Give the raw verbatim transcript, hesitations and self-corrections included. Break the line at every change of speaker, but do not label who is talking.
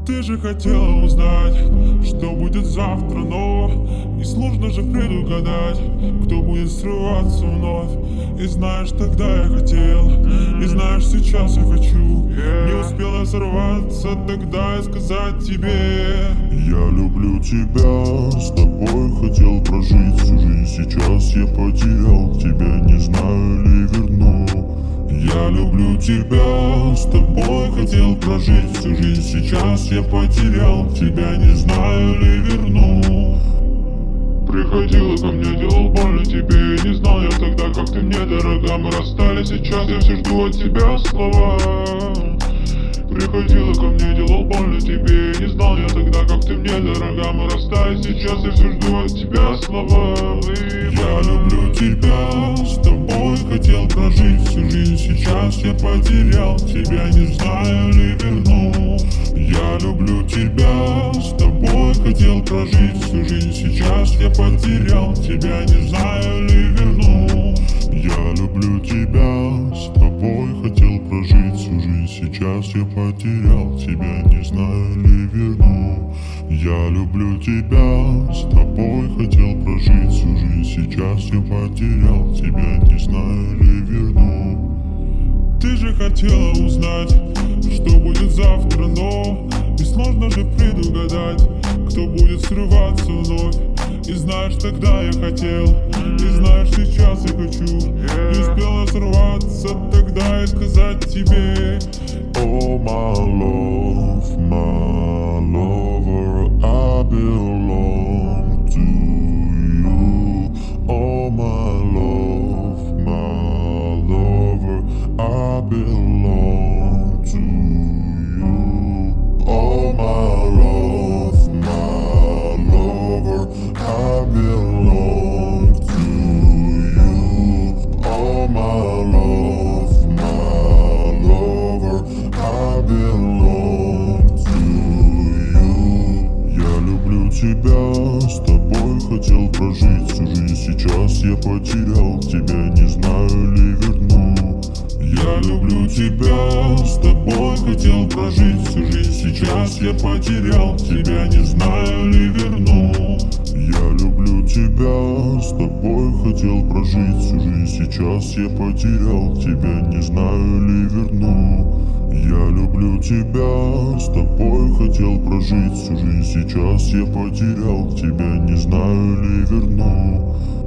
Ты же хотела узнать, что будет завтра, но и сложно же предугадать, кто будет срываться вновь. И знаешь, тогда я хотел, и знаешь, сейчас я хочу. Не успела сорваться тогда и сказать тебе:
я люблю тебя, с тобой хотел прожить всю жизнь. Сейчас я потерял тебя, не знаю ли верну. Я люблю тебя, с тобой хотел прожить всю жизнь. Сейчас я потерял тебя, не знаю ли верну. Приходила ко мне, делал больно тебе, не знал я тогда, как ты мне дорога. Мы расстались, сейчас я все жду от тебя слова. Приходила ко мне, делал больно тебе, не знал я тогда, как ты мне дорога. Мы расстались, сейчас я все жду от тебя слова. Я люблю тебя, с тобой хотел прожить всю жизнь. Сейчас я потерял тебя, не знаю ли верну. Я люблю тебя, с тобой хотел прожить всю жизнь. Сейчас я потерял тебя, не знаю ли верну. Я люблю тебя, с тобой хотел прожить всю жизнь. Сейчас я потерял тебя, не знаю ли верну. Я люблю тебя, с тобой хотел прожить всю жизнь. Сейчас я потерял тебя, не знаю ли верну.
Ты же хотела узнать, что будет завтра, но и сложно же предугадать, кто будет срываться вновь. И знаешь, тогда я хотел, и знаешь, сейчас я хочу. Не успела сорваться тогда и сказать тебе:
Oh my love, my lover, I belong to you. Oh my love, my lover, I belong to you. Oh my love, my lover, I belong to you. Oh my love, my lover, I belong to you. Я люблю тебя, с тобой хотел прожить всю жизнь. Сейчас я потерял тебя, не знаю ли верну. Я люблю тебя, с тобой хотел прожить всю жизнь. Сейчас я потерял тебя, не знаю ли верну. Я люблю тебя, с тобой хотел прожить всю жизнь. Сейчас я потерял тебя, не знаю ли верну. Я люблю тебя, с тобой хотел прожить всю жизнь. Сейчас я потерял тебя, не знаю ли верну.